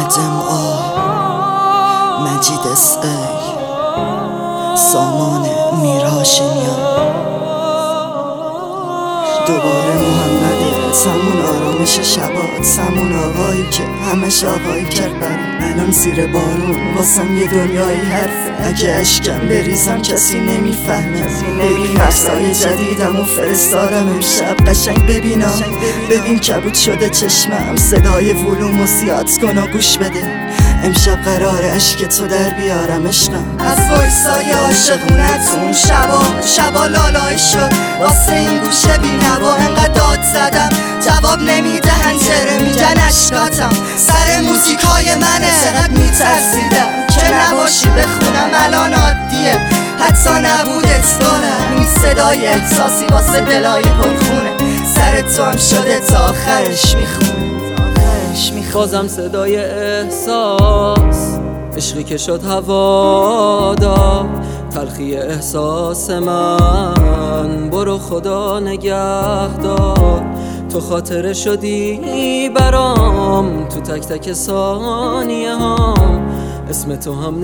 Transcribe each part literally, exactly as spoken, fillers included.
آدم آ مجید اس ای سامان میر هاشمیان دوباره محمده سمون آرامش شبات سمون آقایی که همش آقایی کرد برام الان زیر بارون واسم یه دنیایی حرفه اگه اشکم بریزم کسی نمیفهمه ببین عکسای جدیدم و فرستادم امشب قشنگ ببینم ببین کبود شده چشمم صدای ولومو زیاد کن و گوش بده امشب قراره عشق تو در بیارم عشقم از وایسای عاشقونتون شبا شبا لالای شد واسه این گوشه بی نوا انقدر داد زدم جواب نمیدهن چره میگن اشکاتم سر موزیکای منه چقدر میترسیدم که نباشی بخونم الان عادیه حتی نبودت دارم این صدای احساسی واسه دلای پرخونه سر تو هم شده تا آخرش میخونه بازم صدای احساس عشقی که شد هوا داد تلخی احساس من برو خدا نگه دار تو خاطره شدی برام تو تک تک ثانیه ها اسم تو هم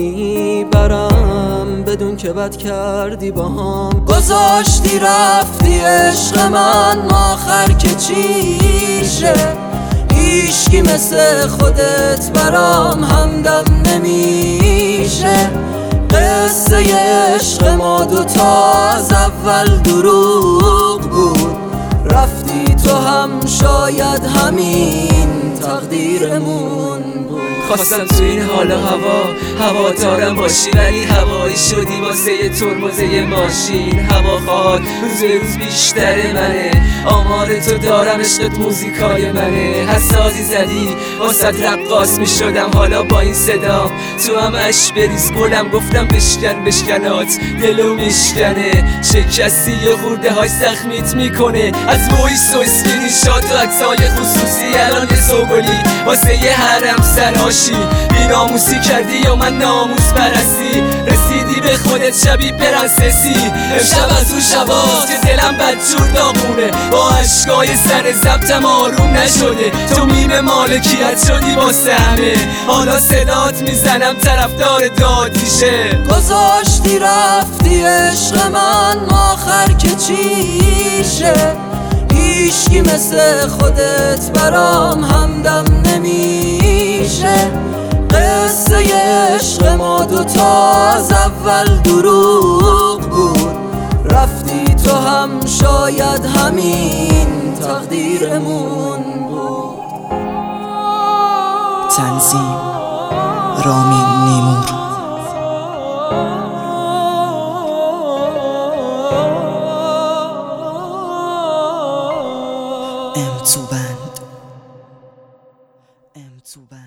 نمیبرم بدون که بد کردی با هم گذاشتی رفتی عشق من آخر که چیشه هیچکی مثل خودت برام همدم نمیشه قصه عشق ما دوتا از اول دروغ بود رفتی تو هم شاید همین تقدیرمون بود خواستم تو این حال و هوا هوا دارم باشی ولی هوایی شدی واسه ترمزه ماشین هوا خواهد روز روز بیشتر منه آمار تو دارم عشقت موزیکای منه حسازی زدی واسه رقاص می شدم حالا با این صدا تو هم اش بریز گلم گفتم بشکن بشکنات دلو میشکنه شکستی یه خورده های زخمیت میکنه از وایس و اسکرین شات و عکسای خصوصی الان یه سوگلی واسه یه حرم سراشی بی ناموسی کردی یا من ناموس پرستی رسیدی به خودت شبی پرنسسی امشب از اون شباست که دلم بدجور داغونه با عشقای سر ضبطم آروم نشده تو میم مالکیت شدی واسه همه حالا صدات میزنم طرفدار دادیشه گذاشتی رفتی عشق من آخر که چیشه هیچکی مثل خودت برام همدم نمیشه قصه عشق ما دوتا از اول دروغ بود رفتی تو هم شاید همین تقدیرمون بود تنظیم رامین نیمور ام تو بند ام تو بند